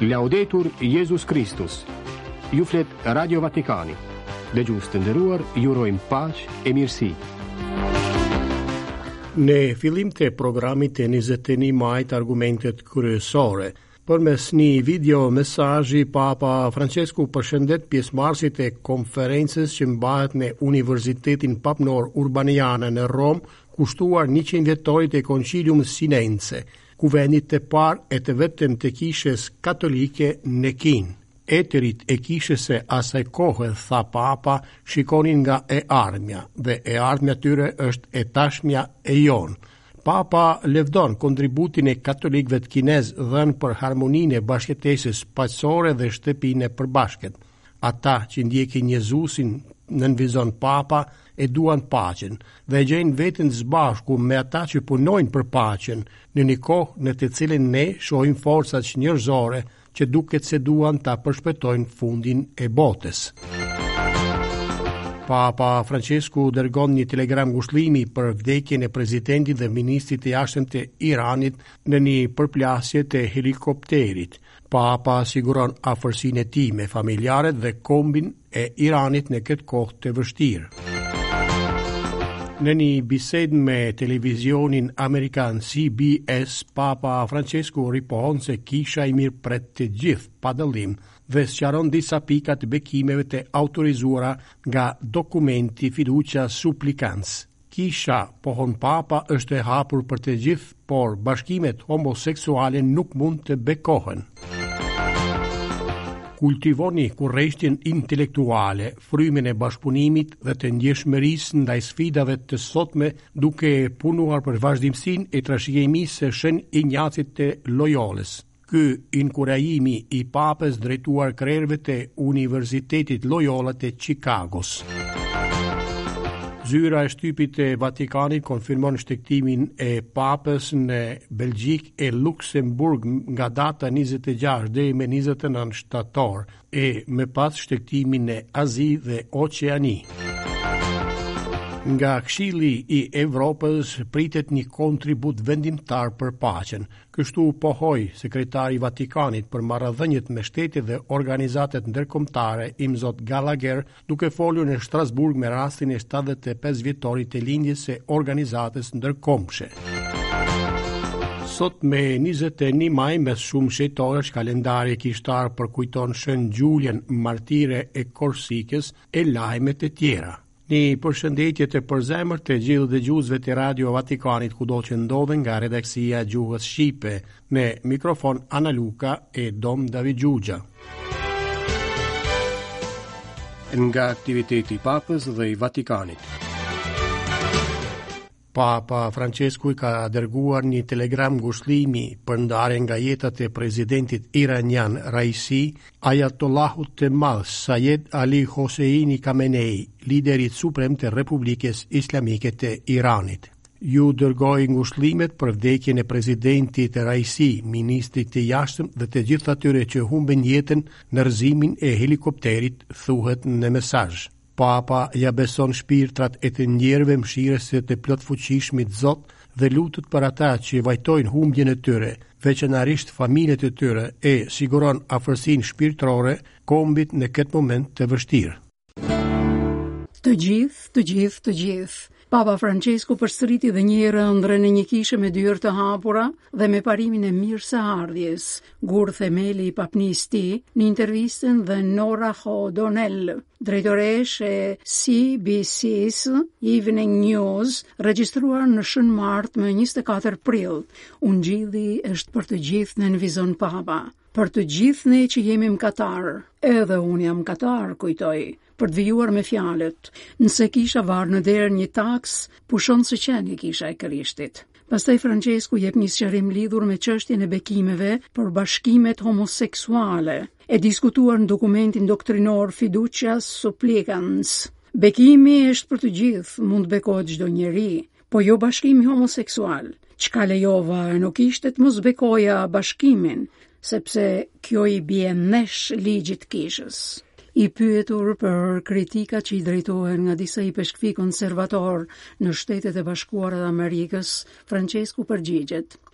Laudetur Jesus Christus. Ju flet Radio Vatikani. Dëgjues të nderuar, ju urojmë paqë e mirësi. Në fillim të programit e 21 majt argumentet kryesore. Përmes një video mesazhi, Papa Francesku përshëndet pjesëmarrësit e konferencës që mbahet në Universitetin Papnor Urbaniana në Rom, kushtuar 100 vjetorit e Concilium Sinense, kuvendit të parë e të vetëm të kishës katolike në Kinë. Eterit e kishës e asaj kohë, tha Papa, shikonin nga e ardhmja, dhe e ardhmja tyre është e tashmja e jonë. Papa levdon kontributin e katolikëve të kinez dhënë për harmoninë e bashkëtesës paqësore dhe shtëpinë e përbashkët. Ata që ndjekin Jezusin, nënvizon Papa, e duan paqen dhe gjejnë veten së me ata që punojnë për paqen, në një kohë në të cilën ne shohim forcat njerëzore që duket se duan ta përshpejtojnë fundin e botës. Papa Francesku dërgon një telegram ngushëllimi për vdekjen e presidentit dhe ministrit të jashtëm të Iranit në një përplasje të helikopterit. Papa siguron afërsinë e tij me familjarët dhe kombin e Iranit në këtë kohë të vështirë. Në një bisedë me televizionin amerikan CBS, Papa Francesku ripohon se kisha i mirë pret të gjithë pa dallim dhe sqaron disa pika të bekimeve të autorizuara nga dokumenti fiducia supplicans. Kisha, pohon Papa, është e hapur për të gjithë, por bashkimet homoseksuale nuk mund të bekohen. Kultivoni kurrështin intelektuale, frymën e bashkëpunimit dhe të ndjeshmërisë ndaj sfidave të sotme, duke punuar për vazhdimsinë e trashëgimisë së Shën Ignacit të Loyolës. Ky inkurajimi i Papës drejtuar krerëve të Universitetit Loyola të Chicagos. Zyra e shtypit e Vatikanit konfirmon shtektimin e Papës në Belgjik e Luksemburg nga data 26 deri me 29 shtator e me pas shtektimin e Azi dhe Oqeani. Nga Këshilli i Evropës pritet një kontribut vendimtar për paqen. Kështu pohoi sekretari i Vatikanit për marrëdhëniet me shtetet dhe organizatet ndërkombëtare Imzot Gallagher, duke folur në Strasburg me rastin e 75 vjetorit të lindjes së organizatës ndërkombëshe. Sot me 21 maj mes shumë shejtorësh kalendari kishtar përkujton Shën Gjuljen, martire e Korsikës e lajmet e tjera. Një përshëndetje të përzemërt të gjithë dëgjuesve të Radio Vatikanit kudo që ndodhen nga redaksia Gjuhës Shqipe, në mikrofon Ana Luka e Dom David Gjugja. Nga aktiviteti i Papës dhe i Vatikanit. Papa Francesku ka dërguar një telegram ngushëllimi për ndarjen nga jetat e presidentit iranian Raisi, Ajatollahut të Madh Sayed Ali Hosseini Khamenei, liderit suprem të Republikës Islamike të Iranit. Ju dërgoi ngushëllimet për vdekjen e presidentit Raisi, ministrit të jashtëm dhe të gjithë atyre që humbën jetën në rrëzimin e helikopterit, thuhet në mesazh. Papa ja beson shpirtrat e të njerëve mëshirës të plotfuqishmit Zot dhe lutet për ata që vajtojnë humbjen e tyre, veçanërisht familjet e tyre, e siguron afërsinë shpirtërore kombit në këtë moment të vështirë. Të gjithë. Papa Francesku përsëriti dhe një herë ëndrrën e një kishe me dyert të hapura dhe me parimin e mirë së ardhjes. Gur themeli i papnisë tij në intervistën dhe Nora O'Donnell, drejtoresh e CBC's Evening News, regjistruar në Shën Mart më 24 prill. Ungjilli është për të gjithë, nënvizon Papa. Për të gjithë ne që jemi në Katar, edhe unë jam Katar, kujtoi, për të vijuar me fjalët, nëse kisha varë në derë një taks, pushon së qenë kisha e Krishtit. Pastaj Francesku jep një sqarim lidhur me çështjen e bekimeve për bashkimet homoseksuale, e diskutuar në dokumentin doktrinor Fiducia Supplicans. Bekimi është për të gjithë, mund bekohet çdo njeri, po jo bashkimi homoseksual. Çka lejova nuk ishte të mos bekoja bashkimin, sepse kjo i bie nesh ligjit kishës. I pyetur për kritika që i drejtohen nga disa i peshkfi konservator në Shtetet e Bashkuara të Amerikës, Francesku përgjigjet: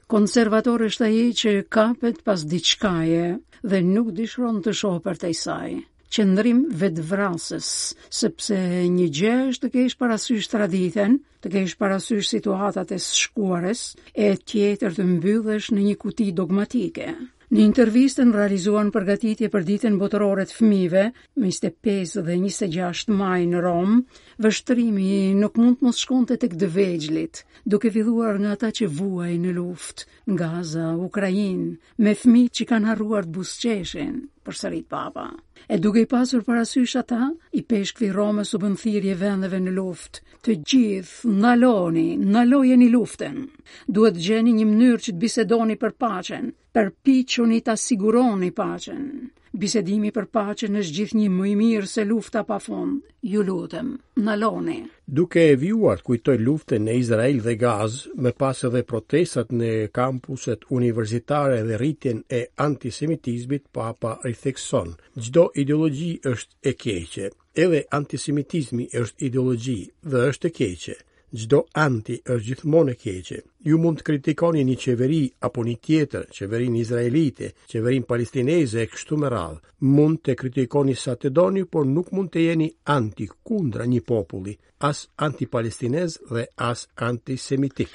Konservator është ai që kapet pas diçkaje dhe nuk dëshiron të shohë përtej saj. Qëndrim vetvrasës, sepse një gjë është të kesh parasysh traditën, të kesh parasysh situatat e shkuares, e tjetër të mbyllesh në një kuti dogmatike. Në intervistën realizuan përgatitje për ditën botërore të fëmijëve, 25 dhe 26 maj në Rom, vështrimi nuk mund të mos shkonte tek të vegjëlit, duke filluar nga ata që vuajnë në luftë, nga Gaza, Ukrainë, me fëmijët që kanë harruar të buzëqeshin, përsërit Papa. E duke i pasur parasysh ata, i peshkvi Romës u bën thirrje vendeve në luftë. Të gjithë, ndalojeni luftën. Duhet gjeni një mënyrë që të bisedoni për paqen, përpiquni ta siguroni paqen. Bisedimi për paqen është gjithnjë më i mirë se lufta pafund. Ju lutem, ndaloni. Duke e vjuar kujtoj luftën në Izrael dhe Gazë, me pas edhe protestat në kampuset universitare dhe rritjen e antisemitizmit, Papa rithekson. Çdo ideologji është e keqe. Edhe antisemitizmi është ideologji dhe është e keqe. Çdo anti është gjithmonë e keqe. Ju mund të kritikoni një qeveri apo një tjetër, qeverinë izraelite, qeverinë palestineze e kështu me radhë. Mund të kritikoni sa të doni, por nuk mund të jeni anti kundra një populli, as anti-palestinez dhe as antisemitik.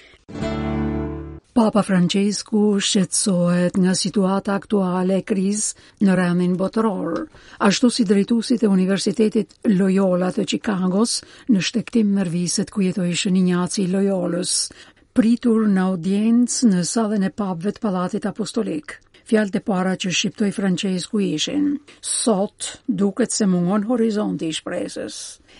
Papa Francesku shqetësohet nga situata aktuale e krizë në rendin botëror, ashtu si drejtuesit e Universitetit Loyola të Chicagos në shtektim nerviset ku jetojshën Ignaci Loyolës, pritur në audiencë në sallën e papëve të Pallatit Apostolik. Fjalët e para që shqiptoi Francesku ishin: sot duket se mungon horizonti i shpresës.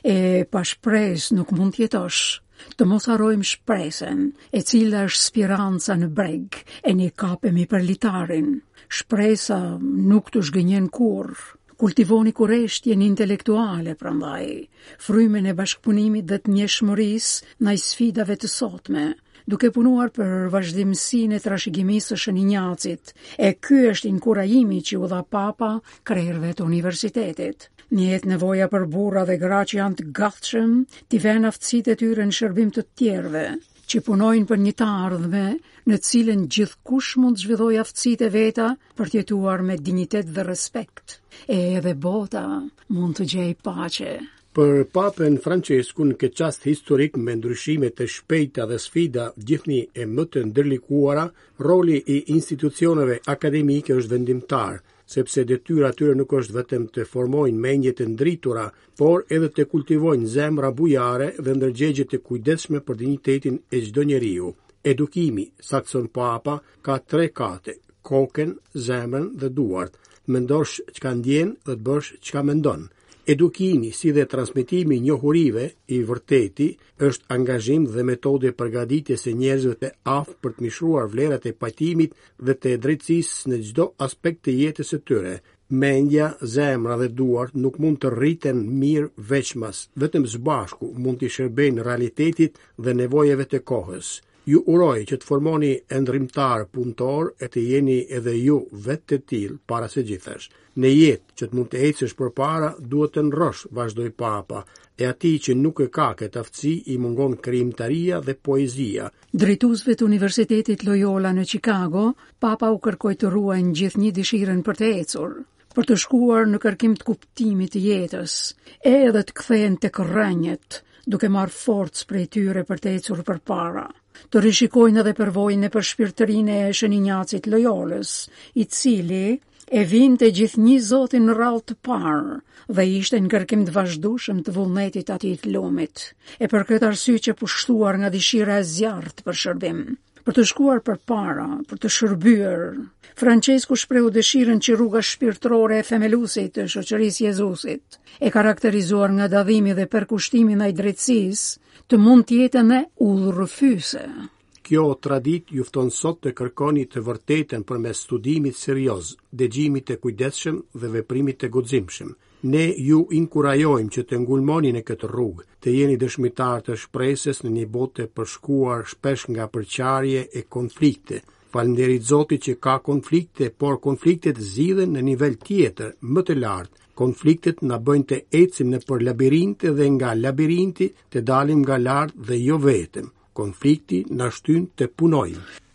E pa shpresë nuk mund të jetosh. Të mos harrojmë shpresën, e cila është speranca në breg, e ne kapemi për litarin. Shpresa nuk të zhgënjen kurrë. Kultivoni kurreshtjen intelektuale, prandaj, frymën e bashkëpunimit dhe të njëshmërisë ndaj sfidave të sotme, duke punuar për vazhdimsinë e trashëgimisë së Shën Ignacit. E ky është inkurajimi që u dha Papa krerëve të universitetit. Njëhet nevoja për burra dhe gra që janë të gatshëm t'i vënë aftësitë e tyre në shërbim të tjerëve, që punojnë për një të ardhme në cilën gjithkush mund të zhvillojë aftësitë e veta për të jetuar me dinjitet dhe respekt. Edhe bota mund të gjejë paqe. Për Papen Francesku, në këtë çast historik me ndryshimet e shpejta dhe sfida gjithnjë e më të ndërlikuara, roli i institucioneve akademike është vendimtar, sepse detyra atyre nuk është vetëm të formojnë mendje të ndritura, por edhe të kultivojnë zemra bujare dhe ndërgjegje të kujdesshme për dinjitetin e çdo njeriu. Edukimi, sakson Papa, ka 3 kate: kokën, zemrën dhe duart. Mendosh çka ndjen dhe të bësh çka mendon. Edukimi, si dhe transmetimi njohurive i vërteti, është angazhim dhe metode përgatitjes së njerëzve të aftë për të mishruar vlerat e pajtimit dhe të drejtësisë në çdo aspekt të jetës së tyre. Mendja, zemra dhe duart nuk mund të rriten mirë veçmas, vetëm së bashku mund të shërbejnë realitetit dhe nevojave të kohës. Ju uroj që të formoni endrimtar punëtor e të jeni edhe ju vetë të tillë para së gjithësh. Në jetë që të mund të ecësh përpara, duhet të ndrosh, vazhdoi Papa, e atij që nuk e ka këtë aftësi i mungon krijimtaria dhe poezia. Drejtuesve të Universitetit Loyola në Chicago, Papa u kërkoi të ruajnë gjithnjë dëshirën për të ecur, për të shkuar në kërkim të kuptimit të jetës, edhe të kthehen tek rrënjët, duke marrë forcë prej tyre për të ecur përpara. Të rishikojnë edhe përvojën e përshpirtërinë e Shën Ignacit Loyolës, i cili e vinte gjithnjë Zotin në rrallë të parë dhe ishte në kërkim të vazhdueshëm të vullnetit atij të lumit, e për këtë arsye që pushtuar nga dëshira e zjarrt për shërbim, për të shkuar përpara, për të shërbyer. Francesku shprehu dëshirën që rruga shpirtërore e themeluesit të shoqërisë Jezusit, e karakterizuar nga dadhimi dhe përkushtimi ndaj drejtësisë, të mund të jetë edhe udhërrëfyese. Kjo tradit ju fton sot të kërkoni të vërtetën përmes studimit serioz, dëgjimit të kujdesshëm dhe veprimit të guximshëm. Ne ju inkurajojmë që të ngulmoni në këtë rrugë, të jeni dëshmitar të shpresës në një botë të përshkuar shpesh nga përqarje e konflikte. Falënderit Zotit që ka konflikte, por konfliktet zgjidhen në nivel tjetër, më të lartë. Konfliktet na bëjnë të ecim në për labirinte dhe nga labirinti të dalim nga lart dhe jo vetëm. Konflikti na shtyn të punojmë.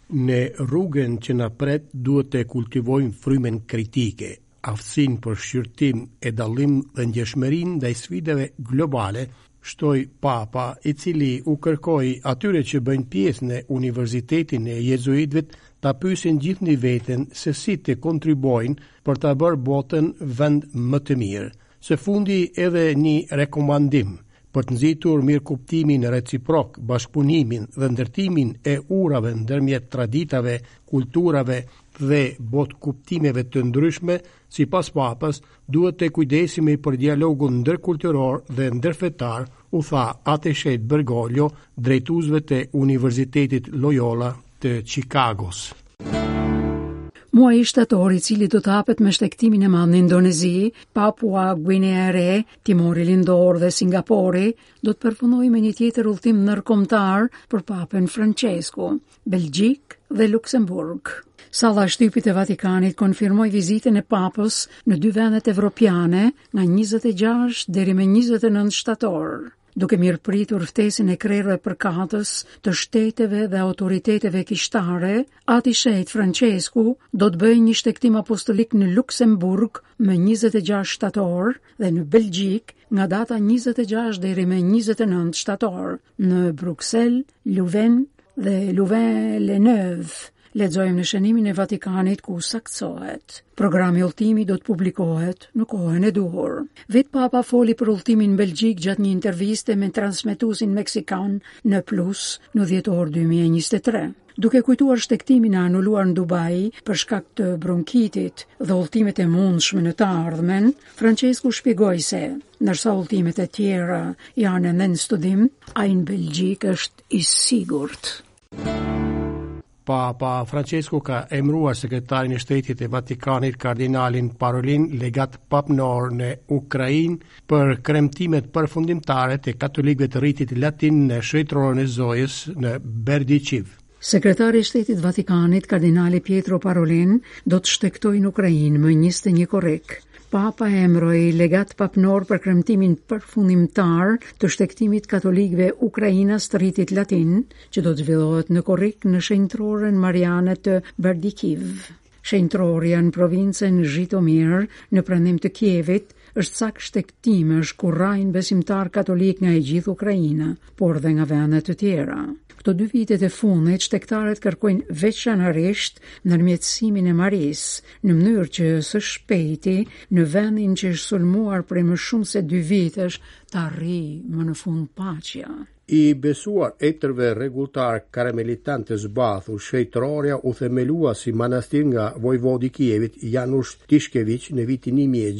Në rrugën që na pret duhet të kultivojmë frymen kritike, aftësinë për shqyrtim e dallim dhe ndjeshmërinë ndaj sfidave globale, shtoi Papa, i cili u kërkoi atyre që bëjnë pjesë në Universitetin e Jezuitëve ta pyesin gjithë veten se si të kontribuojnë për ta bërë botën vend më të mirë. Së fundi edhe një rekomandim për të nxitur mirëkuptimin reciprok, bashkëpunimin dhe ndërtimin e urave ndërmjet traditave, kulturave dhe botkuptimeve të ndryshme, sipas Papës, duhet të kujdesemi për dialogun ndërkulturor dhe ndërfetar, u tha Ateshet Bergoglio, drejtuesve të Universitetit Loyola të Chicagos. Muaji shtator, i cili do të hapet me shtektimin e madh në Indonezi, Papua Guinea e Re, Timori Lindor dhe Singapori, do të përfundojë me një tjetër udhtim ndërkombëtar për Papen Francesku, Belgjik dhe Luksemburg. Salla e shtypit e Vatikanit konfirmoi vizitën e Papës në 2 vendet evropiane nga 26 deri me 29 shtator. Duke mirëpritur ftesën e krerëve përkatës të shteteve dhe autoriteteve kishtare, Atishejt Francesku do të bëjë një shtektim apostolik në Luksemburg me 26 shtator dhe në Belgjik nga data 26 deri me 29 shtator, në Bruxelles, Louvain dhe Louvain-la-Neuve. Lexojmë në shënimin e Vatikanit ku saktësohet. Programi udhëtimi do të publikohet në kohën e duhur. Vetë Papa foli për udhëtimin në Belgjik gjatë një interviste me transmetuesin meksikan në Plus në dhjetor 2023. Duke kujtuar shtektimin e anuluar në Dubai për shkak të bronkitit dhe udhëtimet e mundshme në të ardhmen, Francesku shpjegoi se, ndërsa udhëtimet e tjera janë ende në studim, ai në Belgjik është i sigurt. Papa Francesku ka emëruar sekretarin e shtetit e Vatikanit kardinalin Parolin, legat papnor në Ukrainë për kremtimet përfundimtare të katolikëve të Ritit Latin në shëjtrorin e Zojës në Berdiqiv. Sekretari i shtetit Vatikanit, kardinali Pietro Parolin, do të shtektojë në Ukrainë më 21 korrik. Papa emëroi legat papnor për kremtimin përfundimtar të shtektimit katolikëve ukrainas të Ritit Latin, që do të zhvillohet në korrik në shenjtroren Mariane të Berdiqiv. Shenjtrorja në provincën Zhitomir, në pranim të Kievit, është sak shtektimesh ku rrajnë besimtar katolik nga e gjithë Ukraina, por dhe nga vende të tjera. Këto 2 vitet e fundit, shtektarët kërkojnë veçanërisht ndërmjetësimin e Marisë, në mënyrë që së shpejti në vendin që është sulmuar prej më shumë se 2 vitesh të arrijë më në fund paqja. I besuar etërve rregulltar karamelitan të zbathur, shëjtrorja u themelua si manastir nga vojvodi i Kievit Janusz Tishkevich në vitin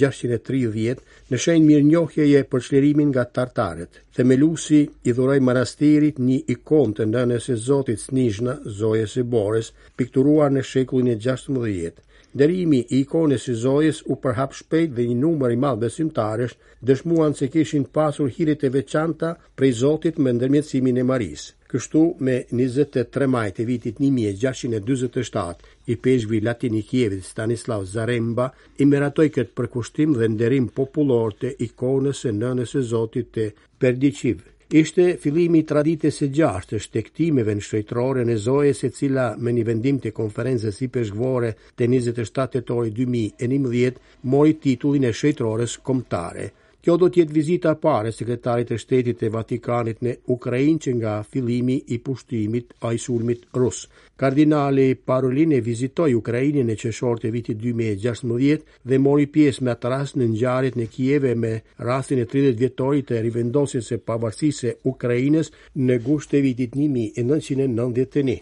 1630 në shenjë mirënjohjeje për çlirimin nga tartarët. Themeluesi i dhuroi manastirit një ikonë të nënës së Zotit Snizhna, Zojës së Borës, pikturuar në shekullin e 16. Nderimi i ikonës së Zojës u përhap shpejt dhe një numër i madh besimtarësh dëshmuan se kishin pasur hiret e veçanta prej Zotit me ndërmjetësimin e Marisë. Kështu, me 23 maj të vitit 1647, i peshkvi latin i Kievit Stanislav Zaremba i meratoi këtë përkushtim dhe nderim popullor të ikonës së nënës së Zotit të Berdiqiv. Ishte fillimi i traditës së gjatë të shtektimeve në shëjtroren e Zojës, e cila me një vendim të konferencës së peshkvore të 27 tetori 2011 mori titullin e shëjtrores kombëtare. Kjo do t'jetë vizita e parë e sekretarit të shtetit të Vatikanit në Ukrainë që nga fillimi i pushtimit ai sulmit rus. Kardinali Parolin e vizitoi Ukrainën në qershor të vitit 2016 dhe mori pjesë me atë rast në ngjarjet në Kiev me rastin e 30 vjetorit të rivendosjes së pavarësisë së Ukrainës në gusht të vitit 1991.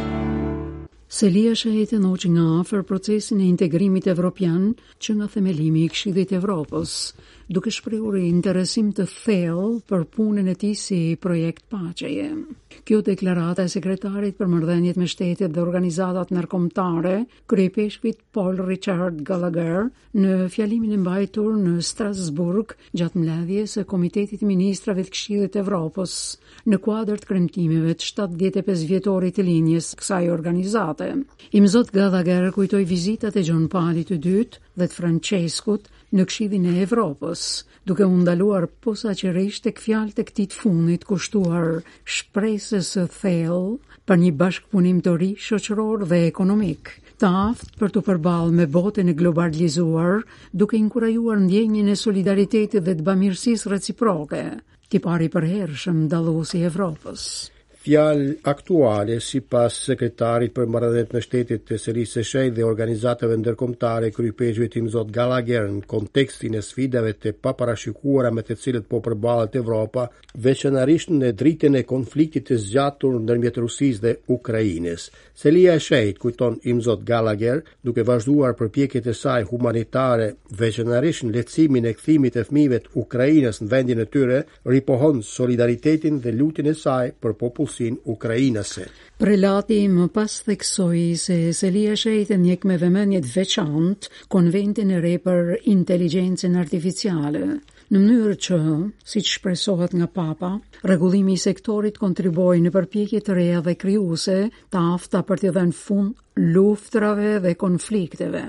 Selia shëhet që nga afër procesin e integrimit evropian që nga themelimi i Këshillit Evropës, duke shprehur interesim të thellë për punën e tij si projekt paqeje. Kjo deklarata e sekretarit për marrëdhëniet me shtetet dhe organizatat ndërkombëtare, kryepeshkvit Paul Richard Gallagher, në fjalimin e mbajtur në Strasburg gjatë mbledhjes së Komitetit të Ministrave të Këshillit Evropës, në kuadër të kremtimeve të 75 vjetorit të linjës kësaj organizate. I mëzot Gallagher kujtoi vizitat e Gjon Paulit të dytë dhe të Franceskut në Këshillin e Evropës, duke u ndaluar posaçërisht tek fjalët e këtij të fundit kushtuar shpresës së thellë për një bashkëpunim të ri shoqëror dhe ekonomik, të aftë për të përballë me botën e globalizuar, duke inkurajuar ndjenjën e solidaritetit dhe të bamirësisë reciproke, tipari i përhershëm dalluesi i Evropës. Fjalë aktuale sipas sekretarit për marrëdhëniet në shtetet të Selisë së Shenjtë dhe organizatave ndërkombëtare kryepeshëve tim Zot Gallagher në kontekstin e sfidave të paparashikuara me të cilët po përballet Evropa, veçanërisht në dritën e konfliktit të zgjatur ndërmjet Rusisë dhe Ukrainës. Selia e Shenjtë, kujton im Zot Gallagher, duke vazhduar përpjekjet e saj humanitare, veçanërisht në lehtësimin e kthimit të fëmijëve të Ukrainës në vendin e tyre, ripohon solidaritetin dhe lutjen e saj për popullsinë ukrainase. Prelati më pas theksoi se Selia e Shenjtë ndjek me vëmendje të veçantë konventin e re për inteligjencën artificiale, në mënyrë që, siç shpresohet nga Papa, rregullimi i sektorit kontriboi në përpjekje të reja dhe krijuese të afta për të dhënë fund luftrave dhe konflikteve.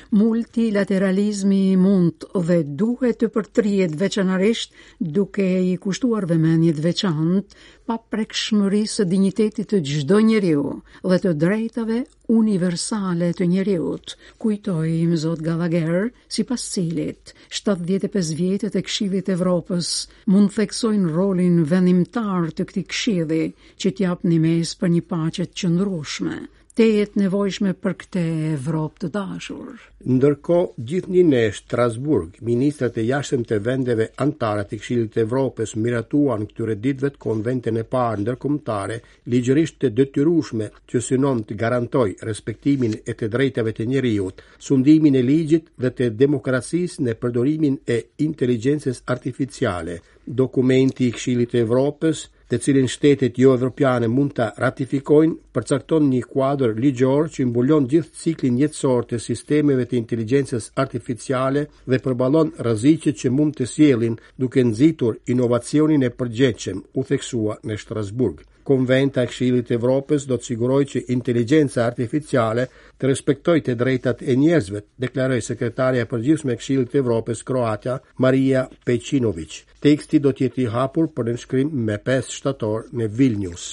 Multilateralizmi mund dhe duhet të përtrihet veçanërisht duke i kushtuar vëmendje të veçantë paprekshmërisë së dinjitetit të çdo njeriu dhe të drejtave universale të njeriut, kujtoi im Zot Gallagher, sipas cilit 75 vjetët e Këshillit të Evropës mund theksojnë rolin vendimtar të këtij këshilli që t'jap një mes për një paqe të qëndrueshme, të jetë nevojshme për këtë Evropë të dashur. Ndërkohë, gjithnjë në Strasburg, ministrat e jashtëm të vendeve anëtare të Këshillit të Evropës miratuan këtyre ditëve të konventin e parë ndërkombëtare ligjërisht të detyrueshme që synon të garantojë respektimin e të drejtave të njeriut, sundimin e ligjit dhe të demokracisë në përdorimin e inteligjencës artificiale. Dokumenti i Këshillit të Evropës, të cilin shtetet jo evropiane mund ta ratifikojnë, përcakton një kuadër ligjor që mbulon gjithë ciklin jetësor të sistemeve të inteligjencës artificiale dhe përballon rreziqet që mund të sjellin duke nxitur inovacionin e përgjithshëm, u theksua në Strasburg. Konventa e Këshillit të Evropës do të sigurojë që inteligjenca artificiale të respektojë të drejtat e njerëzve, deklaroi sekretarja e përgjithshme e Këshillit të Evropës kroata, Maria Pejčinović. Teksti do të jetë i hapur për nënshkrim me 5 shtator në Vilnius.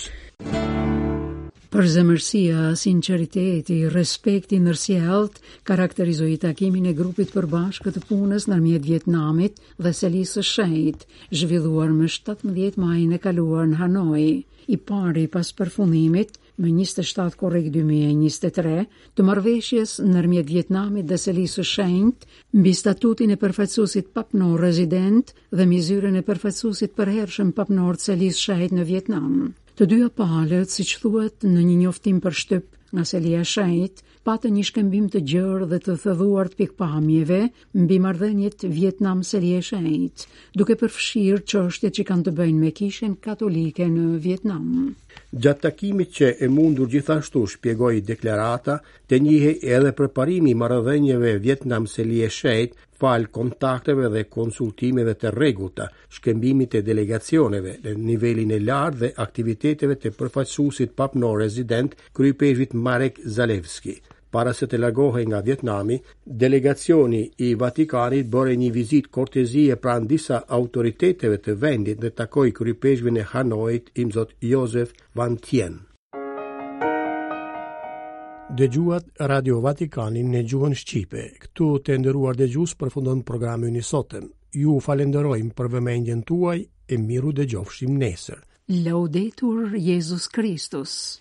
Përzemërsia, sinqeriteti, respekti ndërsjellët karakterizoi takimin e grupit përbashkët të punës ndërmjet Vietnamit dhe Selisë së Shenjtë, zhvilluar më 17 majin e kaluar në Hanoi, i pari pas përfundimit më 27 korrik 2023 të marrëveshjes ndërmjet Vietnamit dhe Selisë së Shenjtë mbi statutin e përfaqësuesit papnor rezident dhe mizyrën e përfaqësuesit përhershëm papnor të Selisë së Shenjtë në Vietnam. Të dyja palët, siç thuhet në një njoftim për shtyp nga Selia e Shenjtë, patën një shkëmbim të gjerë dhe të thëdhuar të pikpamjeve mbi marrëdhëniet Vietnam-Selia e Shenjtë, duke përfshirë çështjet që kanë të bëjnë me Kishën Katolike në Vietnam. Gjatë takimit që e mundur gjithashtu shpjegoi deklarata, të njihej edhe përparimi i marrëdhënieve Vietnam-Selia e Shenjtë fal kontakteve dhe konsultimeve të rregullta, shkëmbimit të delegacioneve në nivelin e lartë dhe aktiviteteve të përfaqësuesit papnor rezident kryepeshit Marek Zalewski. Para se të largohej nga Vietnami, delegacioni i Vatikanit bëri një vizitë kortezie pranë disa autoriteteve të vendit dhe takoi kryepeshvin e Hanoit, im Zot Josef Van Tien. Dëgjuat Radio Vatikanin në gjuhën shqipe. Këtu të nderuar dëgjues përfundon programin i sotëm. Ju falenderojmë për vëmendjen tuaj e miru dëgjofshim nesër. Laudetur Jesus Christus.